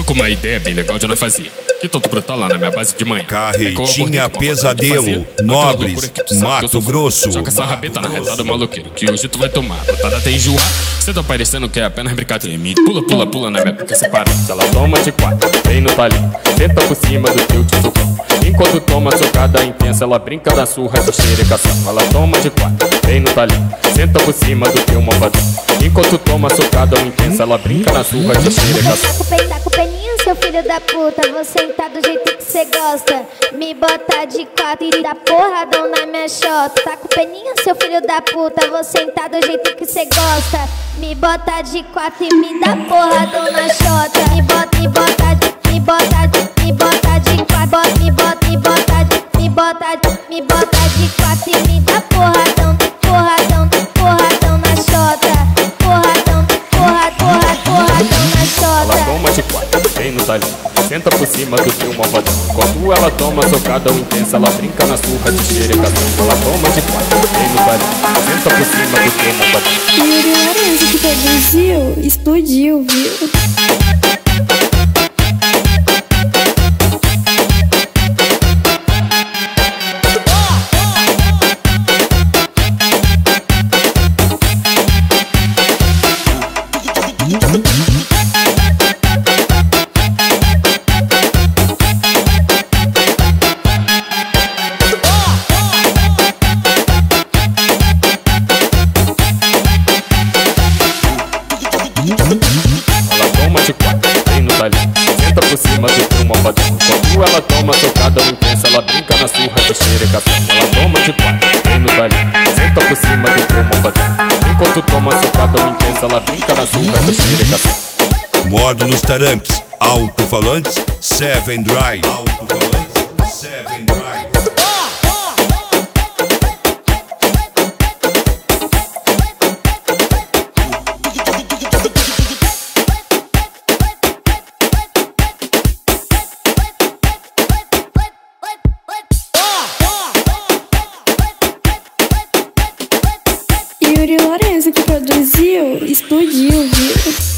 com uma ideia bem legal de nós fazer. Que tanto brotar lá na minha base de manhã. Carretinha Pesadelo, Nobres, Mato Grosso. Joga essa rabeta na reta do maloqueiro, que hoje tu vai tomar. Botada até enjoar. Cê tá parecendo que é apenas brincadeira. Me pula, pula, pula na minha pica separada. Ela toma de quatro, vem no talinho. Senta por cima do teu tijocão. Enquanto toma socada intensa, ela brinca da surra de xerecação. Ela toma de quatro, vem no talinho. Senta por cima do teu malvadão. Enquanto toma socada intensa, ela brinca na surra de xerecação. Tá com peninha, seu filho da puta. Vou sentar do jeito que cê gosta. Me bota de quatro e dá porradão na minha xota. Tá com peninha, seu filho da puta. Vou sentar do jeito que cê gosta. Me bota de quatro e me dá porradão na xota. Me bota de quatro. Me bota de quatro e me dá porradão na xota. Porradão na xota. Ela toma de quatro, vem no talinho. Senta por cima do teu malvadão. Quando ela toma socada intensa, ela brinca na surra de xerecação. Ela toma de quatro, vem no talinho. Senta por cima do teu malvadão. Yuri Lourenço que produziu, explodiu, viu? Ela toma de quatro, vem no talinho. Senta por cima do teu malvadão. Quando ela toma socada intensa, ela brinca na surra de xerecação. Ela toma de quatro, vem no talinho. Senta por cima do teu malvadão. Enquanto toma socada intensa, ela brinca na surra de xerecação. Módulos Taranques, alto-falantes, 7 Drive. Alto-falantes, 7 Drive. Yuri Lourenço que produziu, explodiu, viu?